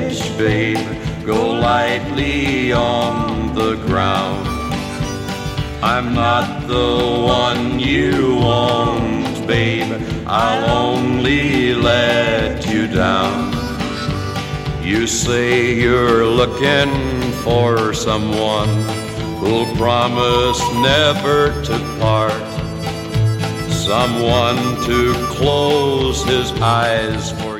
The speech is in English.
edge, babe. Go lightly on the ground. I'm not the one you want, babe. I'll only let you down. You say you're looking for someone who'll promise never to part, someone to close his eyes for